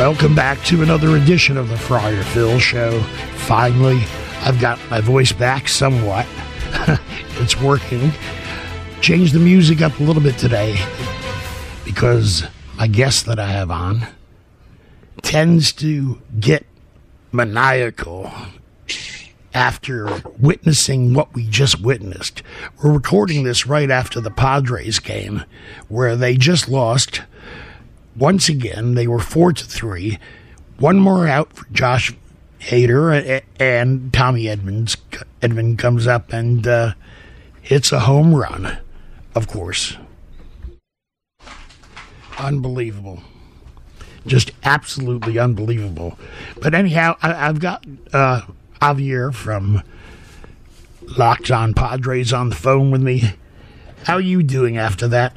Welcome back to another edition of the Friar Phil Show. Finally, I've got my voice back somewhat. It's working. Changed the music up a little bit today because my guest that I have on tends to get maniacal after witnessing what we just witnessed. We're recording this right after the Padres game where they just lost. Once again, they were 4-3. One more out for Josh Hader, and Tommy Edman comes up and hits a home run, of course. Unbelievable. Just absolutely unbelievable. But anyhow, I've got Javier from Locked On Padres on the phone with me. How are you doing after that?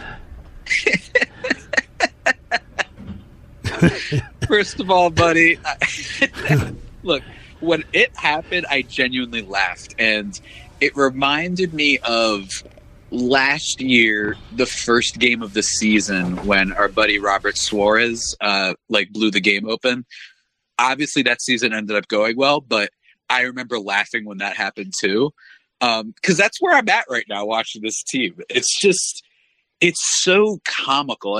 First of all, buddy, look, when it happened, I genuinely laughed. And it reminded me of last year, the first game of the season, when our buddy Robert Suarez blew the game open. Obviously, that season ended up going well, but I remember laughing when that happened too. Because that's where I'm at right now watching this team. It's just, it's so comical.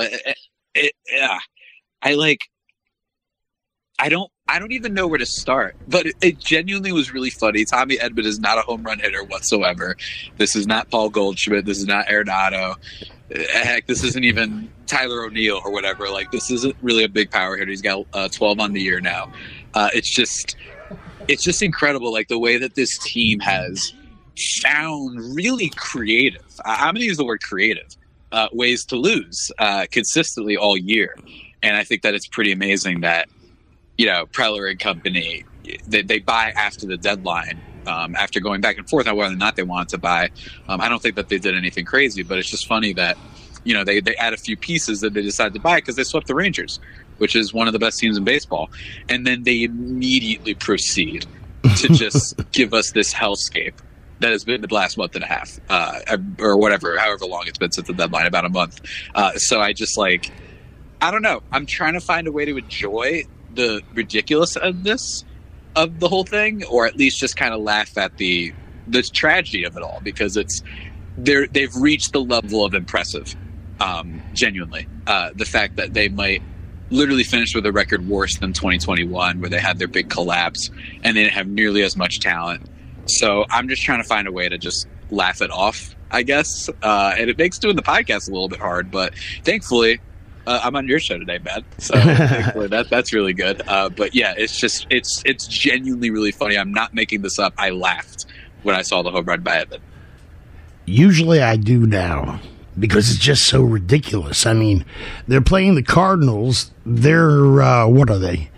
I don't even know where to start, but it genuinely was really funny. Tommy Edman is not a home run hitter whatsoever. This is not Paul Goldschmidt. This is not Arenado. Heck, this isn't even Tyler O'Neill or whatever. Like, this isn't really a big power hitter. He's got 12 on the year now. It's just incredible, like the way that this team has found really creative. I'm going to use the word creative ways to lose consistently all year. And I think that it's pretty amazing that, Preller and company, they buy after the deadline, after going back and forth on whether or not they wanted to buy. I don't think that they did anything crazy, but it's just funny that, they add a few pieces that they decided to buy because they swept the Rangers, which is one of the best teams in baseball. And then they immediately proceed to just give us this hellscape that has been the last month and a half, or whatever, however long it's been since the deadline, about a month. So I just I don't know. I'm trying to find a way to enjoy the ridiculousness of the whole thing, or at least just kind of laugh at the tragedy of it all, because they've reached the level of impressive. Genuinely, the fact that they might literally finish with a record worse than 2021, where they had their big collapse and they didn't have nearly as much talent. So I'm just trying to find a way to just laugh it off, I guess. And it makes doing the podcast a little bit hard, but thankfully, I'm on your show today, man. So thankfully that's really good. But yeah, it's genuinely really funny. I'm not making this up. I laughed when I saw the home run by Edman. Usually I do now, because it's just so ridiculous. I mean, they're playing the Cardinals. They're, what are they?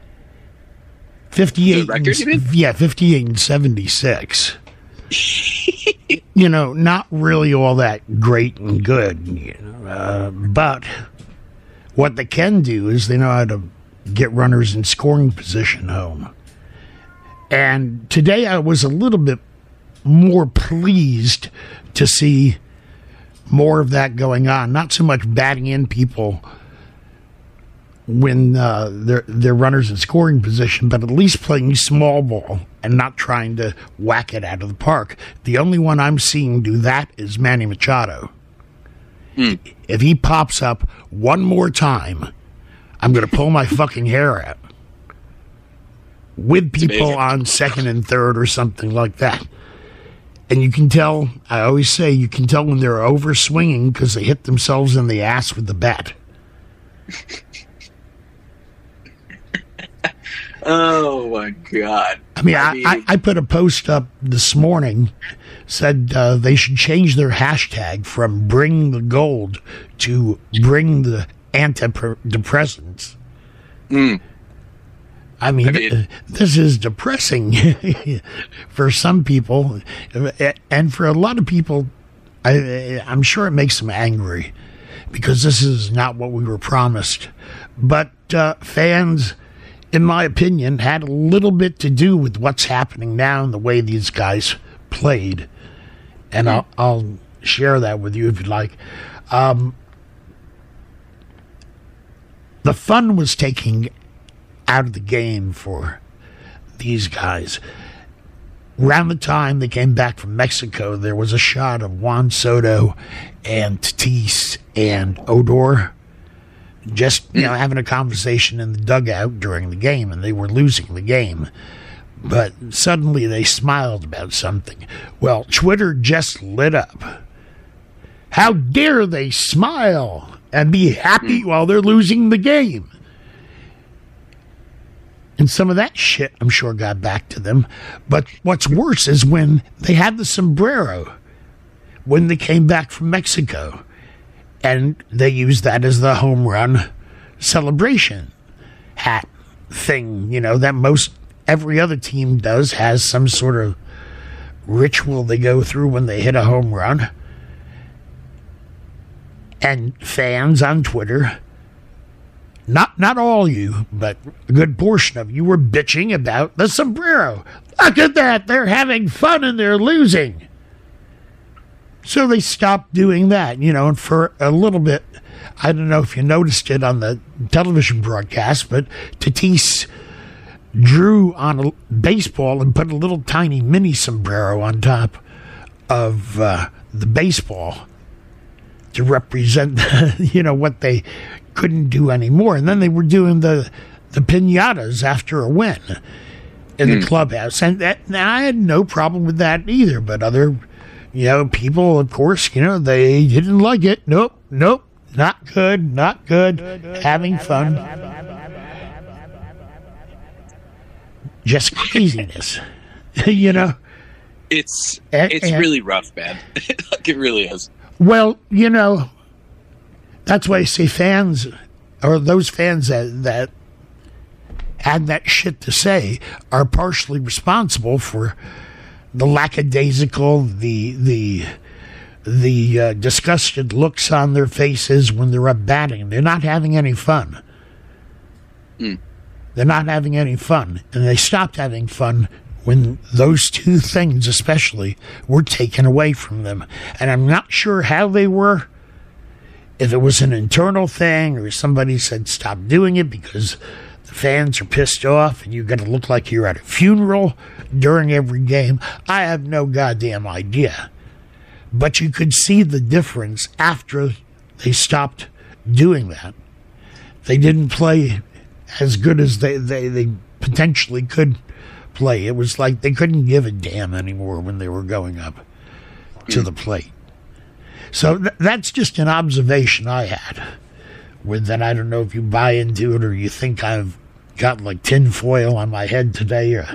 58. The record, you mean? Yeah, 58 and 76. Not really all that great and good. But what they can do is they know how to get runners in scoring position home. And today I was a little bit more pleased to see more of that going on. Not so much batting in people when they're runners in scoring position, but at least playing small ball and not trying to whack it out of the park. The only one I'm seeing do that is Manny Machado. If he pops up one more time, I'm going to pull my fucking hair out. With people on second and third or something like that. And you can tell, I always say, you can tell when they're over swinging because they hit themselves in the ass with the bat. Oh, my God. I mean, I put a post up this morning, said they should change their hashtag from Bring the Gold to Bring the Antidepressants. I mean, this is depressing for some people, and for a lot of people, I'm sure it makes them angry, because this is not what we were promised. But fans, in my opinion, had a little bit to do with what's happening now and the way these guys played. And I'll share that with you if you'd like. The the fun was taking out of the game for these guys. Around the time they came back from Mexico, there was a shot of Juan Soto and Tatis and Odor just, having a conversation in the dugout during the game, and they were losing the game. But suddenly they smiled about something. Well, Twitter just lit up. How dare they smile and be happy while they're losing the game? And some of that shit, I'm sure, got back to them. But what's worse is when they had the sombrero, when they came back from Mexico, and they used that as the home run celebration hat thing, that most every other team does, has some sort of ritual they go through when they hit a home run. And fans on Twitter, not all you, but a good portion of you, were bitching about the sombrero. Look at that, they're having fun and they're losing. So they stopped doing that, and for a little bit, I don't know if you noticed it on the television broadcast, but Tatis drew on a baseball and put a little tiny mini sombrero on top of the baseball to represent, what they couldn't do anymore. And then they were doing the piñatas after a win in the clubhouse. And I had no problem with that either. But other, people, of course, they didn't like it. Nope, not good, having fun. Just craziness, It's really rough, man. Like, it really is. Well, that's why I say fans, or those fans that had that shit to say, are partially responsible for the lackadaisical, the disgusted looks on their faces when they're up batting. They're not having any fun. They're not having any fun. And they stopped having fun when those two things especially were taken away from them. And I'm not sure how they were, if it was an internal thing or somebody said stop doing it because the fans are pissed off and you're going to look like you're at a funeral during every game. I have no goddamn idea. But you could see the difference after they stopped doing that. They didn't play as good as they potentially could play. It was like they couldn't give a damn anymore when they were going up to the plate. So that's just an observation I had with that. I don't know if you buy into it or you think I've got like tin foil on my head today. Or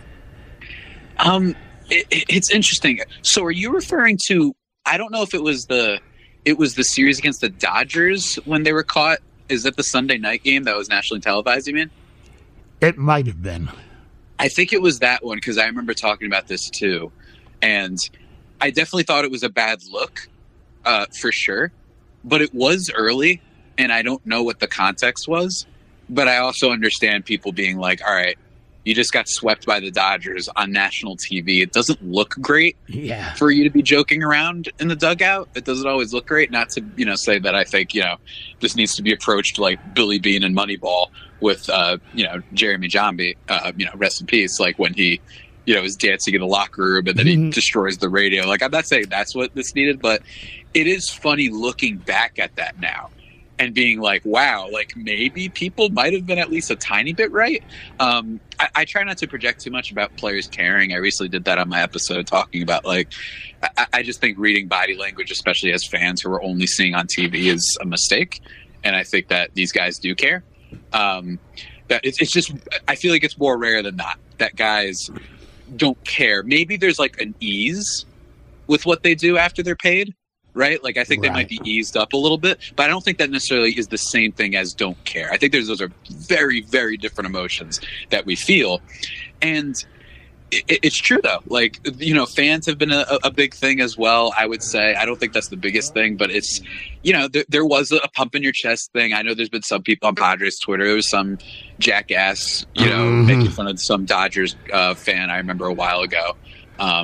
it's interesting. So are you referring to, I don't know if it was the series against the Dodgers when they were caught. Is that the Sunday night game that was nationally televised, you mean? It might have been. I think it was that one because I remember talking about this too. And I definitely thought it was a bad look, for sure. But it was early, and I don't know what the context was. But I also understand people being like, all right, you just got swept by the Dodgers on national TV. It doesn't look great for you to be joking around in the dugout. It doesn't always look great. Not to, say that I think, this needs to be approached like Billy Beane and Moneyball with, Jeremy Jambi, rest in peace. Like when he, is dancing in the locker room and then he destroys the radio. Like, I'm not saying that's what this needed, but it is funny looking back at that now. And being like, wow, like maybe people might have been at least a tiny bit right. I try not to project too much about players caring. I recently did that on my episode talking about like, I just think reading body language, especially as fans who are only seeing on TV, is a mistake. And I think that these guys do care. That it's just, I feel like it's more rare than not that guys don't care. Maybe there's like an ease with what they do after they're paid. Right? Like, I think they might be eased up a little bit, but I don't think that necessarily is the same thing as don't care. I think those are very, very different emotions that we feel. And it's true, though. Like, fans have been a big thing as well, I would say. I don't think that's the biggest thing, but it's, there was a pump in your chest thing. I know there's been some people on Padres Twitter. There was some jackass, making fun of some Dodgers fan I remember a while ago.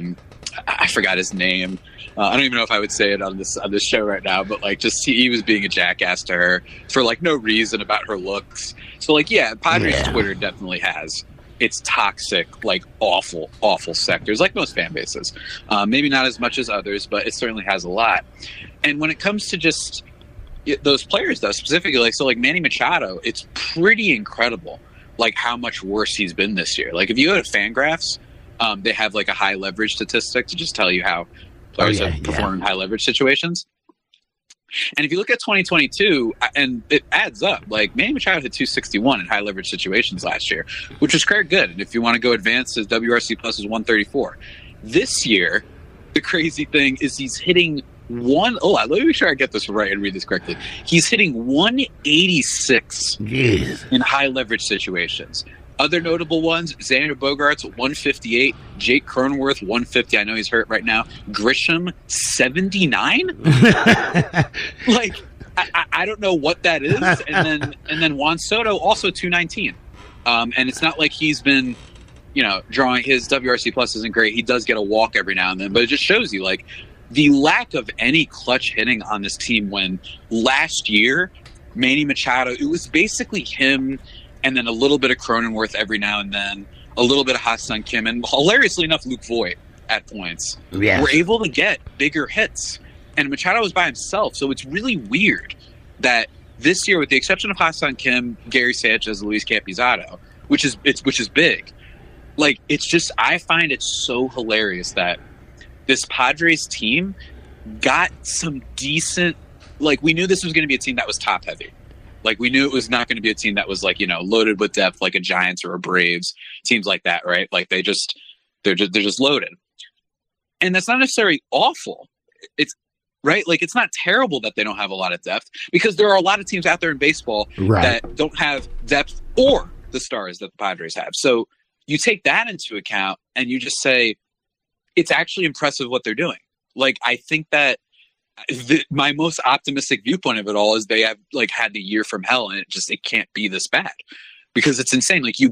I forgot his name. I don't even know if I would say it on this show right now, but like, just he was being a jackass to her for like no reason about her looks. So like, yeah, Padres Twitter definitely has its toxic, like awful sectors, like most fan bases. Maybe not as much as others, but it certainly has a lot. And when it comes to just those players, though, specifically, like, so like Manny Machado, it's pretty incredible, like how much worse he's been this year. Like if you go to Fangraphs, they have like a high leverage statistic to just tell you how players have performed in high leverage situations. And if you look at 2022, and it adds up, like Manny Machado hit 261 in high leverage situations last year, which was quite good. And if you want to go advanced, his WRC plus is 134. This year, the crazy thing is he's hitting let me make sure I get this right and read this correctly. He's hitting 186 in high leverage situations. Other notable ones, Xander Bogaerts, 158. Jake Cronenworth, 150. I know he's hurt right now. Grisham, 79? Like, I don't know what that is. And then Juan Soto, also 219. And it's not like he's been, drawing his WRC plus isn't great. He does get a walk every now and then, but it just shows you, like, the lack of any clutch hitting on this team when last year, Manny Machado, it was basically him and then a little bit of Cronenworth every now and then, a little bit of Ha-Seong Kim, and hilariously enough, Luke Voit at points. Yes. Were able to get bigger hits. And Machado was by himself, so it's really weird that this year, with the exception of Ha-Seong Kim, Gary Sanchez, Luis Campusano, which is big, like, it's just, I find it so hilarious that this Padres team got some decent, like, we knew this was going to be a team that was top heavy. Like, we knew it was not going to be a team that was, like, loaded with depth, like a Giants or a Braves, teams like that, right? Like, they're just loaded. And that's not necessarily awful. It's right. Like, it's not terrible that they don't have a lot of depth, because there are a lot of teams out there in baseball that don't have depth or the stars that the Padres have. So you take that into account and you just say, it's actually impressive what they're doing. Like, I think that my most optimistic viewpoint of it all is they have, like, had the year from hell, and it can't be this bad, because it's insane. Like,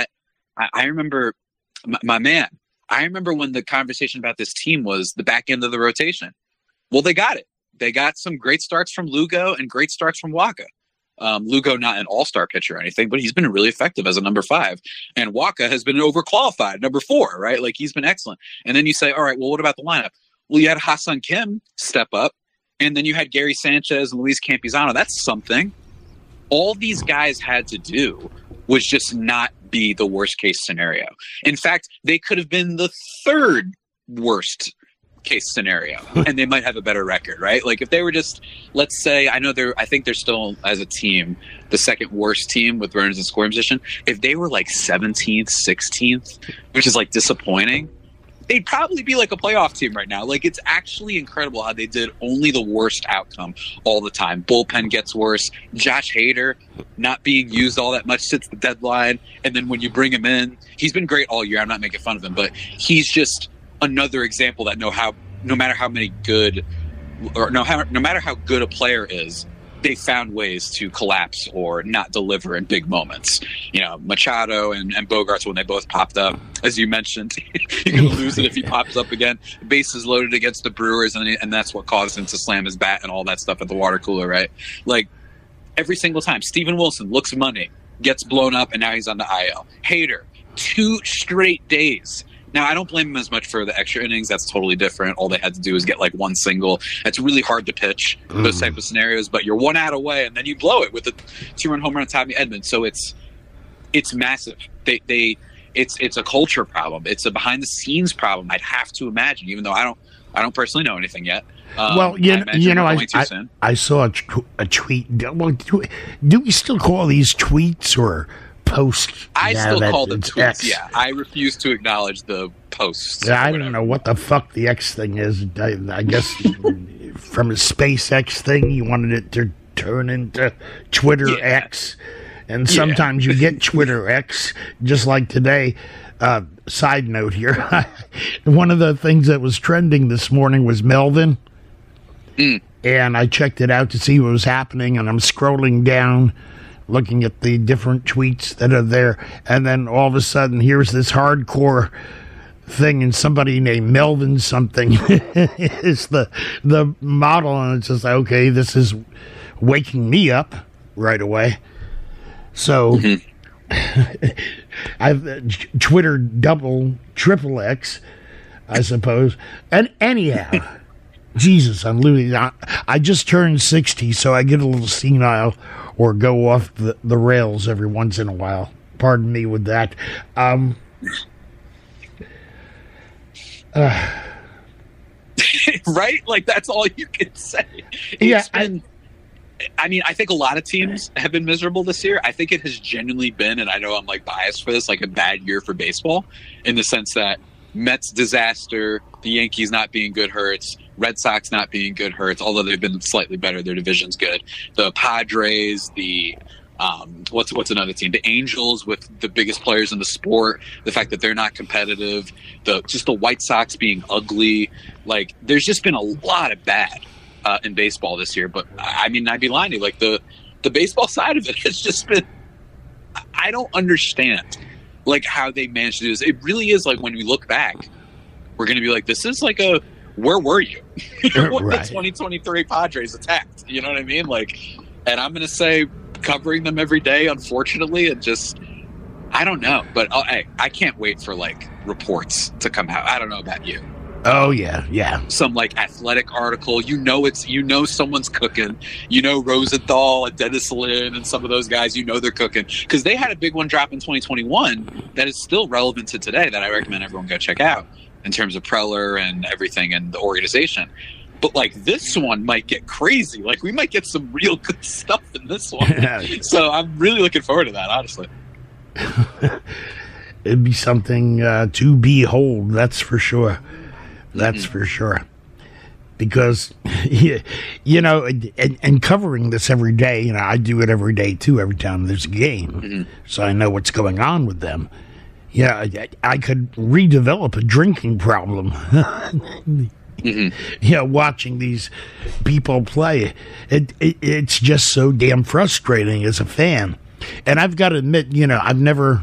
I remember my man, I remember when the conversation about this team was the back end of the rotation. Well, they got it. They got some great starts from Lugo and great starts from Wacha. Lugo, not an all-star pitcher or anything, but he's been really effective as a number 5. And Wacha has been overqualified, number 4, right? Like, he's been excellent. And then you say, all right, well, what about the lineup? Well, you had Ha-Seong Kim step up, and then you had Gary Sanchez and Luis Campusano. That's something. All these guys had to do was just not be the worst-case scenario. In fact, they could have been the 3rd worst case scenario, and they might have a better record, right? Like, if they were just, let's say, I think they're still, as a team, the 2nd worst team with runners in scoring position. If they were like 17th, 16th, which is like disappointing, they'd probably be like a playoff team right now. Like, it's actually incredible how they did only the worst outcome all the time. Bullpen gets worse. Josh Hader not being used all that much since the deadline, and then when you bring him in, he's been great all year. I'm not making fun of him, but he's just another example that no matter how good a player is, they found ways to collapse or not deliver in big moments. Machado and Bogaerts, when they both popped up, as you mentioned, you're going to lose it if he pops up again. Bases loaded against the Brewers, and that's what caused him to slam his bat and all that stuff at the water cooler, right? Like, every single time. Steven Wilson looks money, gets blown up, and now he's on the IL. Hader, 2 straight days. Now, I don't blame him as much for the extra innings. That's totally different. All they had to do is get like 1 single. It's really hard to pitch those type of scenarios, but you're 1 out away, and then you blow it with a 2-run home run on Tommy Edman. So it's massive. It's a culture problem. It's a behind the scenes problem. I'd have to imagine, even though I don't personally know anything yet. Well, I saw a tweet. Well, do we still call these tweets or posts? I still call them tweets. X. Yeah, I refuse to acknowledge the posts. I don't know what the fuck the X thing is. I guess from a SpaceX thing, you wanted it to turn into Twitter X, and sometimes you get Twitter X, just like today. Side note here, one of the things that was trending this morning was Melvin, and I checked it out to see what was happening, and I'm scrolling down, looking at the different tweets that are there, and then all of a sudden, here's this hardcore thing, and somebody named Melvin something is the model, and it's just like, okay, this is waking me up right away. So I've Twittered triple X, I suppose. And anyhow, Jesus, I'm losing. I just turned 60, so I get a little senile or go off the rails every once in a while. Pardon me with that. Right? Like, that's all you can say. I think a lot of teams have been miserable this year. I think it has genuinely been, and I know I'm like biased for this, like a bad year for baseball, in the sense that Mets disaster, the Yankees not being good hurts, Red Sox not being good hurts, although they've been slightly better, their division's good. The Padres, the what's another team? The Angels, with the biggest players in the sport, the fact that they're not competitive, the White Sox being ugly. Like, there's just been a lot of bad in baseball this year. But I mean, I'd be lying to you. Like, the baseball side of it has just been, I don't understand like how they managed to do this. It really is like, when we look back, we're going to be like, this is like a, where were you when Right. the 2023 Padres attacked? You know what I mean? Like, and I'm going to say, covering them every day, unfortunately, and just, I don't know. But I can't wait for like reports to come out. I don't know about you. Oh yeah. Some like athletic article, someone's cooking, Rosenthal and Dennis Lynn and some of those guys, they're cooking, because they had a big one drop in 2021 that is still relevant to today that I recommend everyone go check out in terms of Preller and everything and the organization. But like, this one might get crazy. Like, we might get some real good stuff in this one. So I'm really looking forward to that, honestly. It'd be something to behold, that's for sure. That's for sure. Because, and covering this every day, I do it every day too, every time there's a game. Mm-hmm. So I know what's going on with them. Yeah, I could redevelop a drinking problem. Mm-hmm. Watching these people play. It's just so damn frustrating as a fan. And I've got to admit, I've never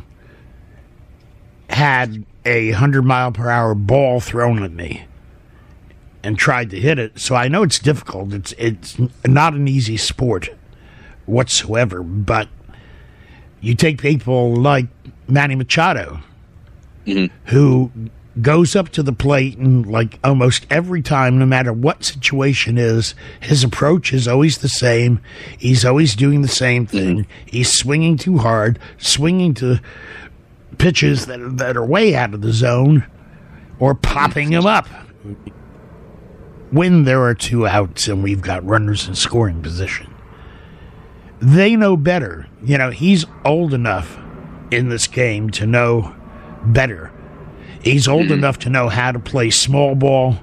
had a 100-mile-per-hour ball thrown at me and tried to hit it, so I know it's difficult. It's not an easy sport whatsoever, but you take people like Manny Machado, who goes up to the plate, and like almost every time, no matter what situation is, his approach is always the same. He's always doing the same thing. He's swinging too hard, swinging to pitches that are way out of the zone, or popping him up when there are 2 outs and we've got runners in scoring position. They know better. He's old enough in this game to know better. He's old enough to know how to play small ball.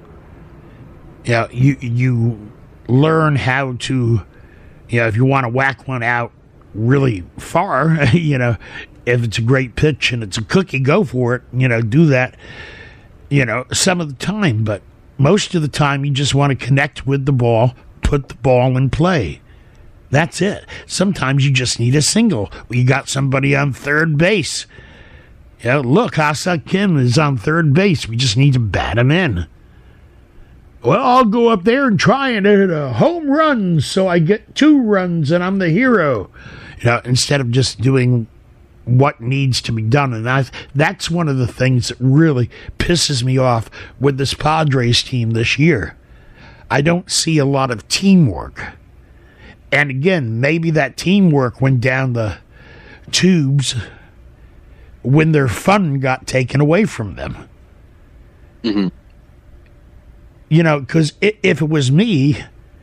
You learn how to, if you want to whack one out really far, if it's a great pitch and it's a cookie, go for it. Do that, some of the time. But most of the time, you just want to connect with the ball, put the ball in play. That's it. Sometimes you just need a single. You got somebody on third base. Look, Ha-Seong Kim is on third base. We just need to bat him in. Well, I'll go up there and try and hit a home run so I get 2 runs and I'm the hero. Instead of just doing what needs to be done. And that's one of the things that really pisses me off with this Padres team this year. I don't see a lot of teamwork. And again, maybe that teamwork went down the tubes when their fun got taken away from them. Mm-hmm. Because if it was me,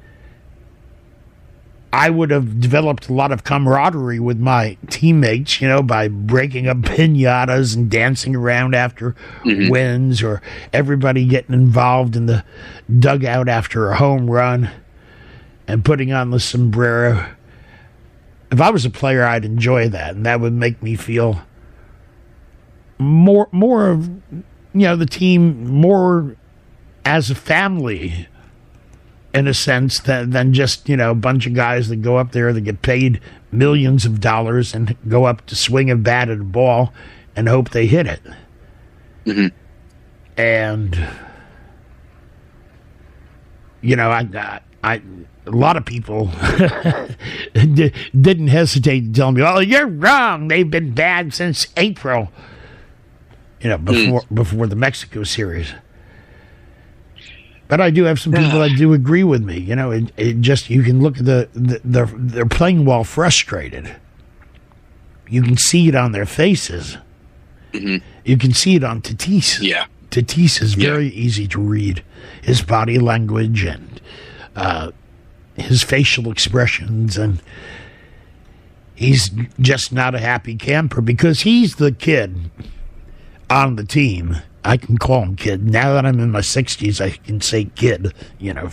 I would have developed a lot of camaraderie with my teammates, by breaking up piñatas and dancing around after wins, or everybody getting involved in the dugout after a home run and putting on the sombrero. If I was a player, I'd enjoy that, and that would make me feel more of, the team more as a family, in a sense, than just, a bunch of guys that go up there that get paid millions of dollars and go up to swing a bat at a ball and hope they hit it. Mm-hmm. And, you know, I a lot of people didn't hesitate to tell me, "Oh, you're wrong. They've been bad since April." You know, before the Mexico series. But I do have some people that do agree with me. You know, it just, you can look at they're playing while frustrated. You can see it on their faces. Mm-hmm. You can see it on Tatis. Yeah. Tatis is very easy to read. His body language and his facial expressions, and he's just not a happy camper because he's the kid on the team. I can call him kid. Now that I'm in my 60s, I can say kid, you know.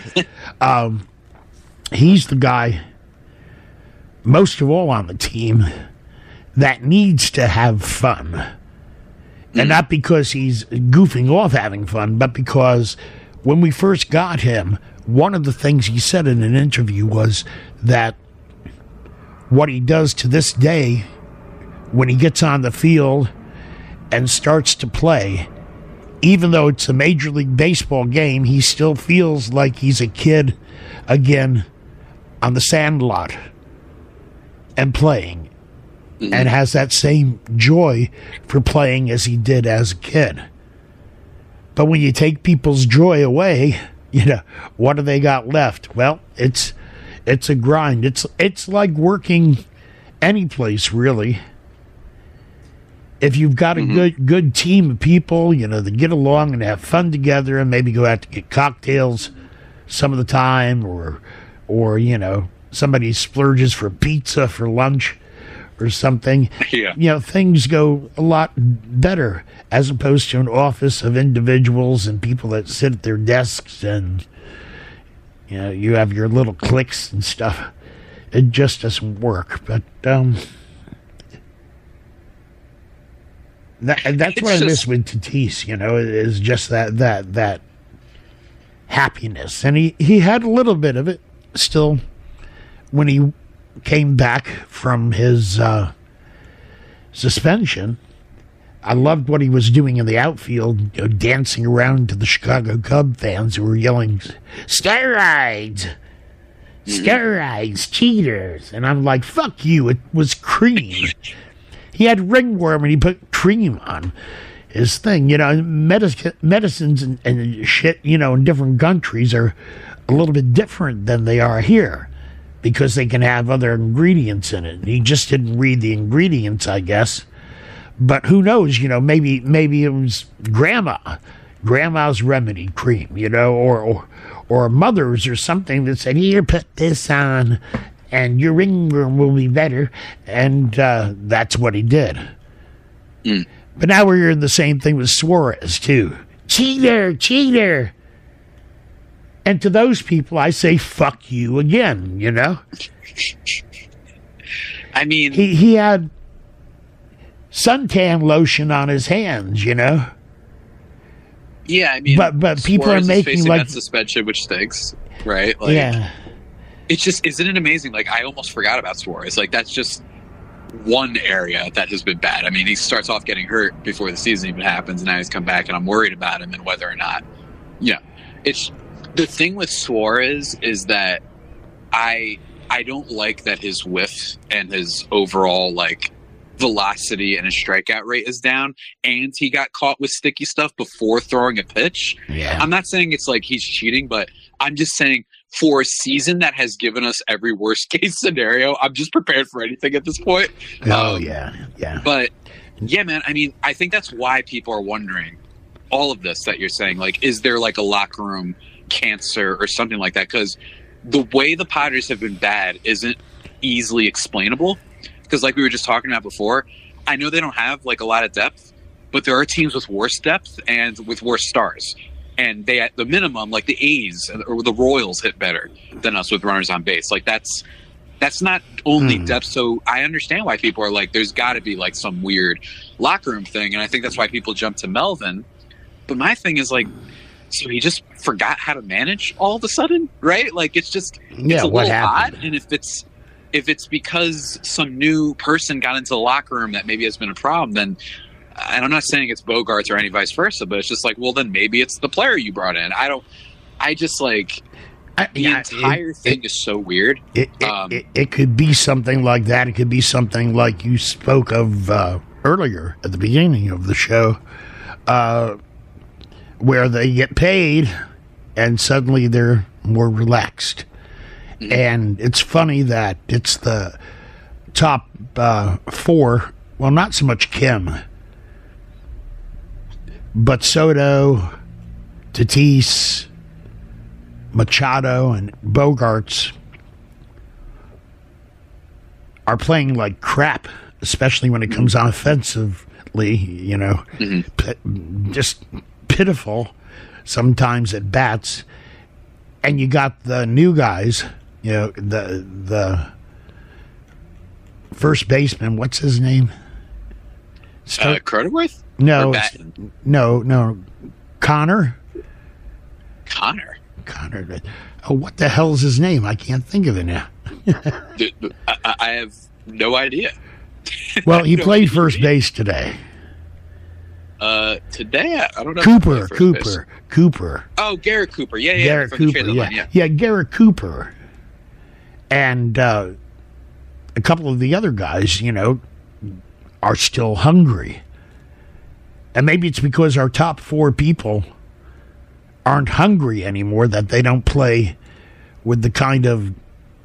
He's the guy, most of all on the team, that needs to have fun. And not because he's goofing off having fun, but because when we first got him, one of the things he said in an interview was that what he does to this day, when he gets on the field and starts to play, even though it's a Major League Baseball game, he still feels like he's a kid again on the sandlot and playing, and has that same joy for playing as he did as a kid. But when you take people's joy away, you know, what do they got left? Well, it's a grind. It's like working any place, really. If you've got a good team of people, you know, that get along and have fun together and maybe go out to get cocktails some of the time, or you know, somebody splurges for pizza for lunch or something, you know, things go a lot better as opposed to an office of individuals and people that sit at their desks and, you know, you have your little cliques and stuff. It just doesn't work. But that's what I miss with Tatis, you know, is just that happiness. And he had a little bit of it still when he came back from his suspension. I loved what he was doing in the outfield, you know, dancing around to the Chicago Cub fans who were yelling, "Steroids! Steroids, cheaters!" And I'm like, fuck you, it was cream. He had ringworm and he put cream on his thing. You know, medicines and shit, you know, in different countries are a little bit different than they are here, because they can have other ingredients in it. He just didn't read the ingredients, I guess. But who knows, you know, maybe it was grandma's remedy cream, you know, or mother's or something that said, "Here, put this on and your ringworm will be better." And that's what he did. But now we're hearing the same thing with Suarez, too. Cheater! And to those people, I say, fuck you again, you know? I mean, he had suntan lotion on his hands, you know? Yeah, I mean, but people Suarez are making facing like that suspension, which stinks, right? Like, yeah. It's just, isn't it amazing? Like, I almost forgot about Suarez. Like, that's just one area that has been bad. I mean, he starts off getting hurt before the season even happens, and now he's come back, and I'm worried about him and whether or not, yeah. It's the thing with Suarez is that I don't like that his whiff and his overall, like, velocity and his strikeout rate is down, and he got caught with sticky stuff before throwing a pitch. Yeah. I'm not saying it's like he's cheating, but I'm just saying for a season that has given us every worst case scenario, I'm just prepared for anything at this point. Yeah. But yeah, man, I mean, I think that's why people are wondering all of this that you're saying. Like, is there like a locker room cancer or something like that? Because the way the Padres have been bad isn't easily explainable. Because like we were just talking about before, I know they don't have like a lot of depth, but there are teams with worse depth and with worse stars. And they, at the minimum, like the A's or the Royals hit better than us with runners on base. Like that's not only depth. So I understand why people are like, there's got to be like some weird locker room thing. And I think that's why people jump to Melvin. But my thing is like, so he just forgot how to manage all of a sudden, right? Like it's just it's a little odd. And if it's because some new person got into the locker room that maybe has been a problem, then and I'm not saying it's Bogaerts or any vice versa, but it's just like, well, then maybe it's the player you brought in. The entire thing is so weird. It could be something like that. It could be something like you spoke of earlier at the beginning of the show, where they get paid and suddenly they're more relaxed. Mm-hmm. And it's funny that it's the top four, well, not so much Kim, but Soto, Tatis, Machado, and Bogaerts are playing like crap, especially when it comes on offensively, you know, just pitiful sometimes at bats. And you got the new guys, you know, the first baseman, what's his name? Cronenworth? No, Connor. Oh, what the hell's his name? I can't think of it now. I have no idea. Well, he played first base today. Today, I don't know. Cooper. Oh, Garrett Cooper. Yeah. Garrett Cooper. Yeah, Garrett Cooper. And a couple of the other guys, you know, are still hungry. And maybe it's because our top four people aren't hungry anymore, that they don't play with the kind of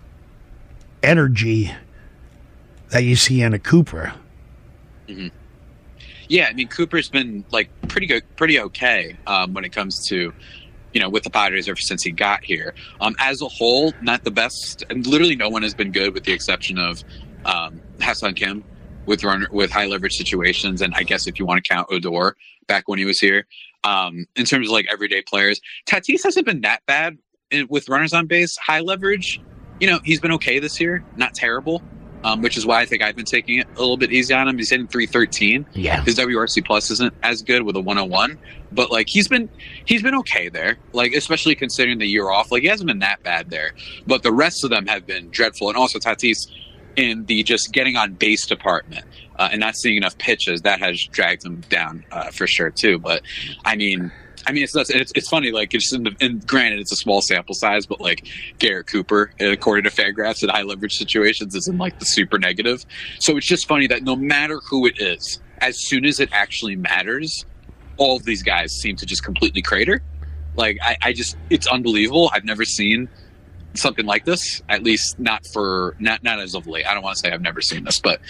energy that you see in a Cooper. Mm-hmm. Yeah, I mean, Cooper's been like pretty okay when it comes to, you know, with the Padres ever since he got here. As a whole, not the best, and literally no one has been good with the exception of Ha-Seong Kim with high leverage situations, and I guess if you want to count Odor back when he was here. In terms of like everyday players, Tatis hasn't been that bad with runners on base, high leverage. You know, he's been okay this year, not terrible. Which is why I think I've been taking it a little bit easy on him. He's hitting .313. Yeah, his WRC plus isn't as good with a 101, but like he's been okay there. Like especially considering the year off, like he hasn't been that bad there. But the rest of them have been dreadful, and also Tatis in the just getting on base department and not seeing enough pitches, that has dragged him down for sure too. But I mean, it's funny. Like it's and granted, it's a small sample size, but like Garrett Cooper, according to Fangraphs, in high leverage situations, is in like the super negative. So it's just funny that no matter who it is, as soon as it actually matters, all of these guys seem to just completely crater. Like it's unbelievable. I've never seen something like this, at least not as of late. I don't want to say I've never seen this, but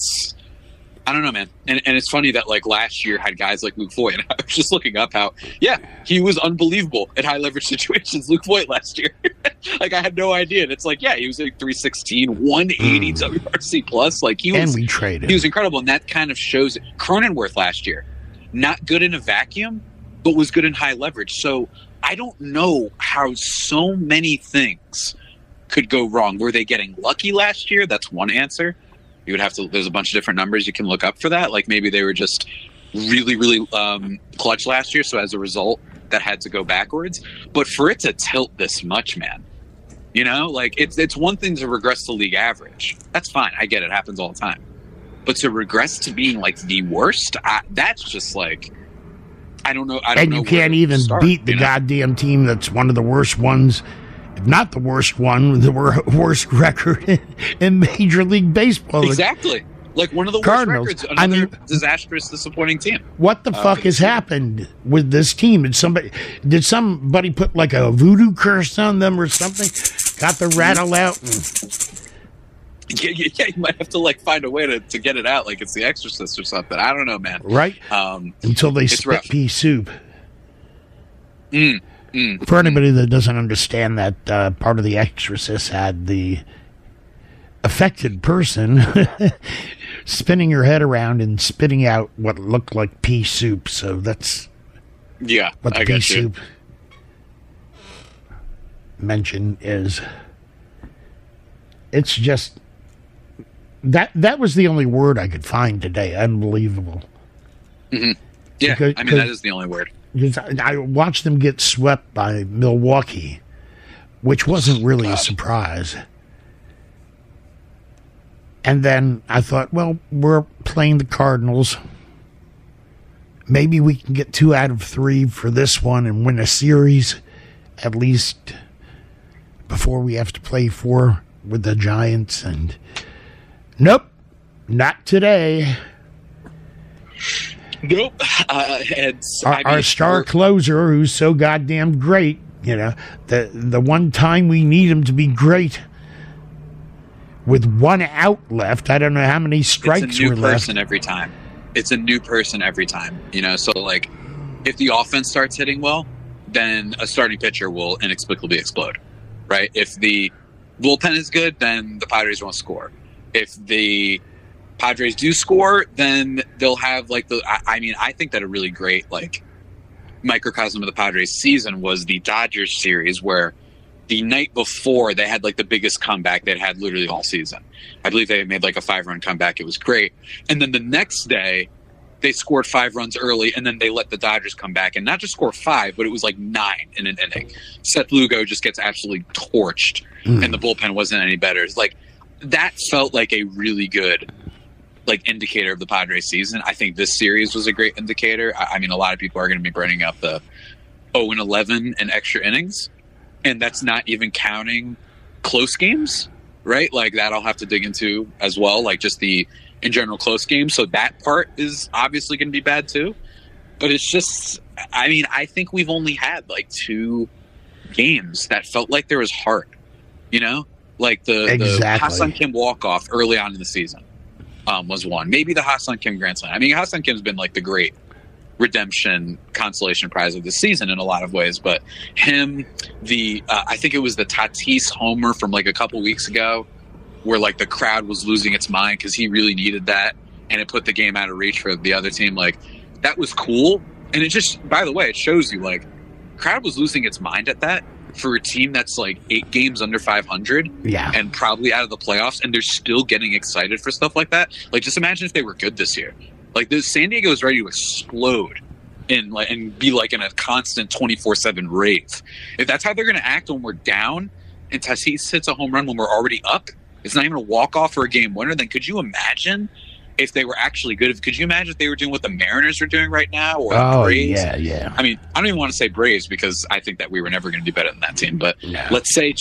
I don't know, man. And it's funny that like last year had guys like Luke Voit, and I was just looking up how, he was unbelievable in high leverage situations. Luke Voit last year, like I had no idea. And it's like, he was like 316, 180 WRC plus. Like he was incredible, and that kind of shows it. Cronenworth last year, not good in a vacuum, but was good in high leverage. So I don't know how so many things could go wrong. Were they getting lucky last year? That's one answer. You would have to, there's a bunch of different numbers you can look up for that. Like maybe they were just really, really clutch last year. So as a result, that had to go backwards. But for it to tilt this much, man, you know, like it's one thing to regress to league average. That's fine. I get it. It happens all the time. But to regress to being like the worst, that's just like, I don't know. And you can't even beat the goddamn team that's one of the worst ones. Not the worst one, the worst record in Major League Baseball. Exactly. Like one of the Cardinals. Worst records. Another disastrous, disappointing team. What the fuck has happened with this team? Did somebody put like a voodoo curse on them or something? Got the rattle out? Yeah, you might have to like find a way to get it out, like it's The Exorcist or something. I don't know, man. Right? Until they spit pea soup. For anybody that doesn't understand that part of The Exorcist had the affected person spinning her head around and spitting out what looked like pea soup. So that's what the pea soup mention is. It's just that was the only word I could find today. Unbelievable. Mm-hmm. Yeah, that is the only word. I watched them get swept by Milwaukee, which wasn't really a surprise. And then I thought, well, we're playing the Cardinals. maybe we can get 2 out of 3 for this one and win a series, at least before we have to play 4 with the Giants. And nope, not today. Nope. Our star closer, who's so goddamn great, you know, the one time we need him to be great, with 1 out left, I don't know how many strikes were left. It's a new person every time. It's a new person every time, you know. So, like, if the offense starts hitting well, then a starting pitcher will inexplicably explode, right? If the bullpen is good, then the Padres won't score. If the Padres do score, then they'll have, like, I think that a really great, like, microcosm of the Padres season was the Dodgers series, where the night before they had, like, the biggest comeback they'd had literally all season. I believe they made, like, a 5-run comeback. It was great. And then the next day they scored 5 runs early, and then they let the Dodgers come back and not just score 5, but it was like 9 in an inning. Seth Lugo just gets absolutely torched, and the bullpen wasn't any better. It's like, that felt like a really good, like, indicator of the Padres season. I think this series was a great indicator. I mean, a lot of people are going to be bringing up the 0-11 and extra innings, and that's not even counting close games, right? Like, that I'll have to dig into as well, like, just the in general close games. So that part is obviously going to be bad too. But it's just, I mean, I think we've only had, like, 2 games that felt like there was heart, you know? Like the Ha-Seong Kim walk-off early on in the season was one. Maybe the Ha-Seong Kim grand slam. I mean, Ha-Seong Kim's been, like, the great redemption consolation prize of the season in a lot of ways, but him, I think it was the Tatis homer from, like, a couple weeks ago, where, like, the crowd was losing its mind because he really needed that, and it put the game out of reach for the other team. Like, that was cool. And it just, by the way, it shows you, like, crowd was losing its mind at that for a team that's, like, 8 games under 500 and probably out of the playoffs, and they're still getting excited for stuff like that. Like, just imagine if they were good this year. Like, San Diego is ready to explode and be, like, in a constant 24/7 rave. If that's how they're going to act when we're down, and Tatis hits a home run when we're already up, it's not even a walk-off or a game winner, then could you imagine if they were actually good? Could you imagine if they were doing what the Mariners are doing right now, or the Braves? Yeah. I mean, I don't even want to say Braves, because I think that we were never going to be better than that team. But let's say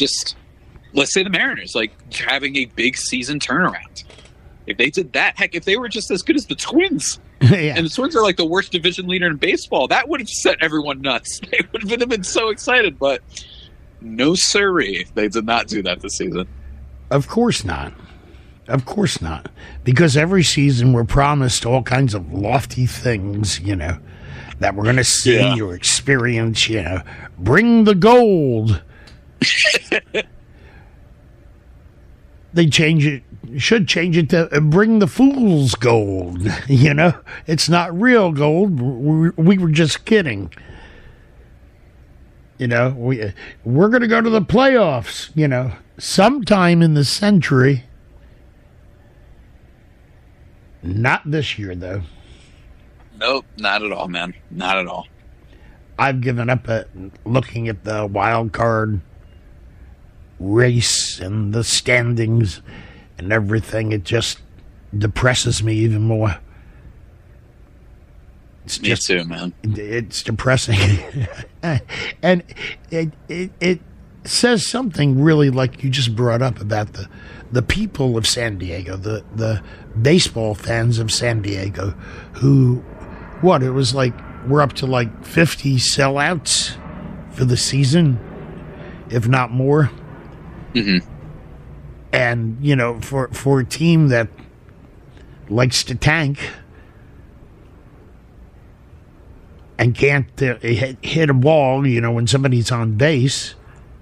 the Mariners, like, having a big season turnaround. If they did that, heck, if they were just as good as the Twins, and the Twins are, like, the worst division leader in baseball, that would have set everyone nuts. They would have been so excited, but no sirree, they did not do that this season. Of course not. Of course not. Because every season we're promised all kinds of lofty things, you know, that we're going to see or experience, you know. Bring the gold. They should change it to bring the fool's gold, you know. It's not real gold. We were just kidding. You know, we're going to go to the playoffs, you know, sometime in the century. Not this year, though. Nope, not at all, man. Not at all. I've given up looking at the wild card race and the standings and everything. It just depresses me even more. Me too, man. It's depressing. And it says something really, like you just brought up, about the people of San Diego, the baseball fans of San Diego, who, it was like, we're up to like 50 sellouts for the season, if not more. Mm-hmm. And, you know, for a team that likes to tank and can't hit a ball, you know, when somebody's on base,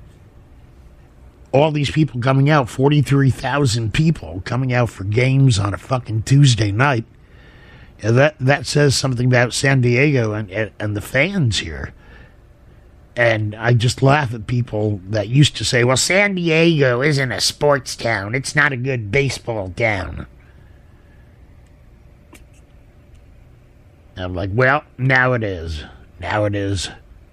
all these people coming out, 43,000 people coming out for games on a fucking Tuesday night, that says something about San Diego and the fans here. And I just laugh at people that used to say, well, San Diego isn't a sports town. It's not a good baseball town. And I'm like, well, now it is. Now it is.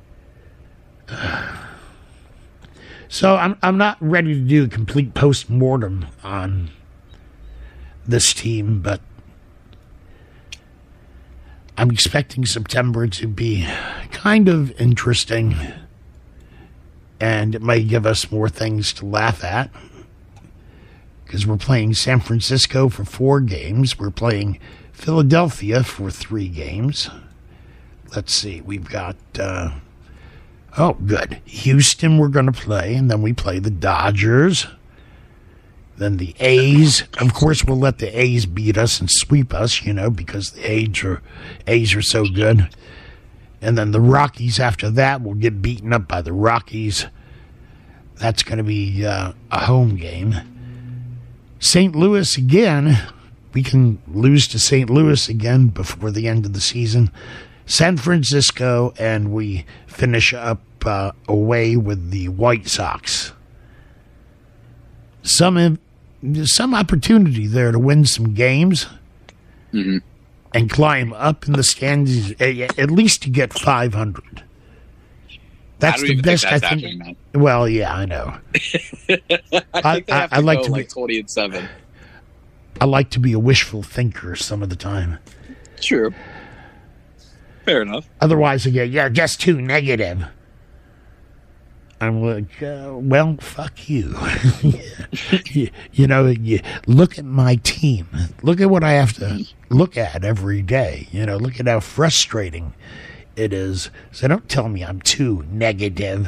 So I'm not ready to do a complete post-mortem on this team, but I'm expecting September to be kind of interesting, and it may give us more things to laugh at, because we're playing San Francisco for 4 games. We're playing Philadelphia for 3 games. Let's see, we've got, good. Houston we're going to play, and then we play the Dodgers. Then the A's. Of course, we'll let the A's beat us and sweep us, because the A's are so good. And then the Rockies after that will get beaten up by the Rockies. That's going to be a home game. St. Louis again. We can lose to St. Louis again before the end of the season. San Francisco, and we finish up away with the White Sox. Some opportunity there to win some games and climb up in the standings, at least to get 500. That's the best I think. Well, yeah, I know. I think they have to like go to like 20-7. I like to be a wishful thinker some of the time. True. Fair enough. Otherwise, I get, you're just too negative. I'm like, well, fuck you. You look at my team. Look at what I have to look at every day. Look at how frustrating it is. So don't tell me I'm too negative.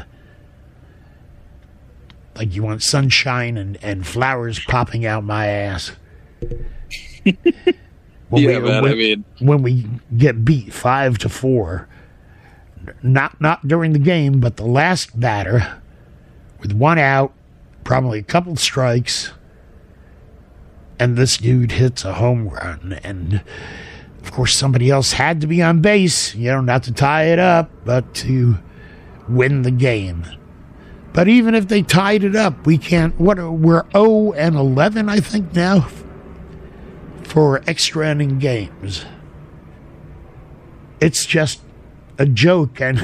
Like you want sunshine and flowers popping out my ass. When we get beat 5-4, not during the game, but the last batter with 1 out, probably a couple strikes, and this dude hits a home run, and of course somebody else had to be on base, not to tie it up, but to win the game. But even if they tied it up, we can't. We're 0-11, I think now, for extra inning games. It's just a joke, and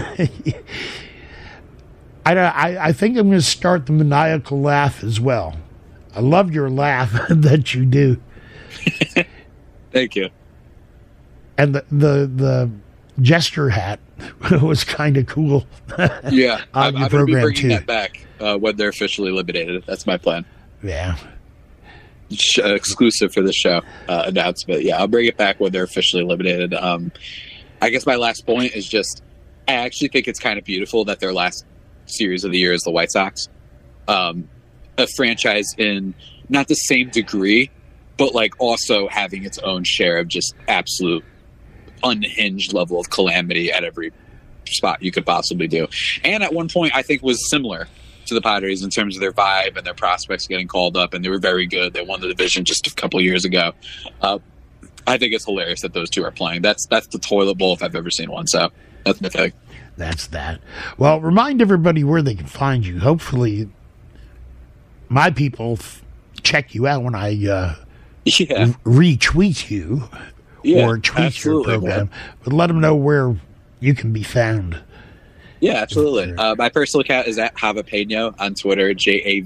I think I'm going to start the maniacal laugh as well. I love your laugh that you do. Thank you. And the jester hat was kind of cool. Yeah, on your I'm going to be bringing that back when they're officially eliminated. That's my plan. Yeah. Exclusive for the show announcement. Yeah, I'll bring it back when they're officially eliminated. I guess my last point is just, I actually think it's kind of beautiful that their last series of the year is the White Sox. A franchise in not the same degree, but like also having its own share of just absolute unhinged level of calamity at every spot you could possibly do. And at one point, I think was similar to the Padres in terms of their vibe and their prospects getting called up, and they were very good. They won the division just a couple years ago. I think it's hilarious that those two are playing. That's the toilet bowl if I've ever seen one. So that's my thing. That's that. Well, remind everybody where they can find you. Hopefully, my people check you out when I retweet you or tweet your program. But let them know where you can be found. Yeah, absolutely. My personal account is at Javapeno on Twitter,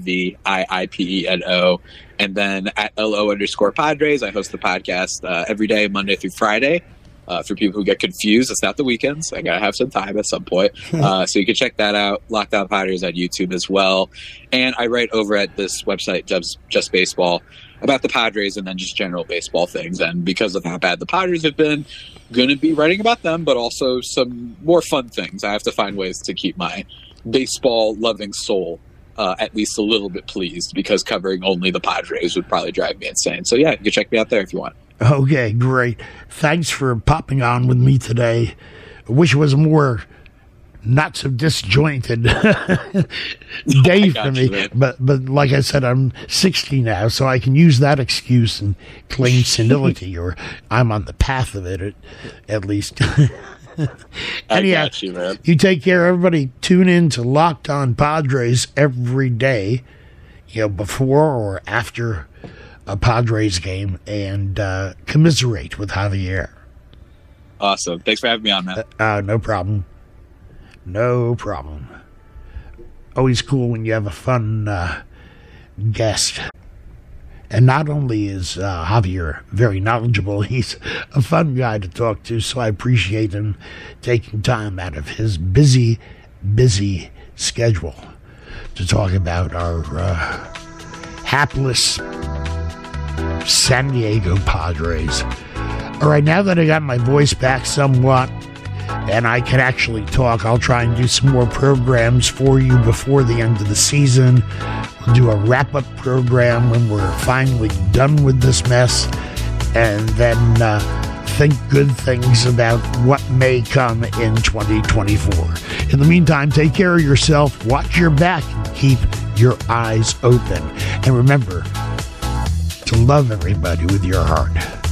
JAVIIPENO. And then at LO_Padres. I host the podcast every day, Monday through Friday. For people who get confused, it's not the weekends. I got to have some time at some point. So you can check that out. Lockdown Padres on YouTube as well. And I write over at this website, Just Baseball, about the Padres and then just general baseball things. And because of how bad the Padres have been, going to be writing about them, but also some more fun things. I have to find ways to keep my baseball-loving soul at least a little bit pleased, because covering only the Padres would probably drive me insane. So yeah, you can check me out there if you want. Okay, great. Thanks for popping on with me today. I wish it was a more not so disjointed day for me. You, but like I said, I'm 60 now, so I can use that excuse and claim senility, or I'm on the path of it at least. Anyhow, got you, man. You take care, everybody. Tune in to Locked On Padres every day, before or after a Padres game, and commiserate with Javier. Awesome. Thanks for having me on, man. No problem. No problem. Always cool when you have a fun guest. And not only is Javier very knowledgeable, he's a fun guy to talk to, so I appreciate him taking time out of his busy schedule to talk about our hapless San Diego Padres. All right, now that I got my voice back somewhat and I can actually talk, I'll try and do some more programs for you before the end of the season. We'll do a wrap-up program when we're finally done with this mess, and then think good things about what may come in 2024. In the meantime, take care of yourself, watch your back, and keep your eyes open. And remember to love everybody with your heart.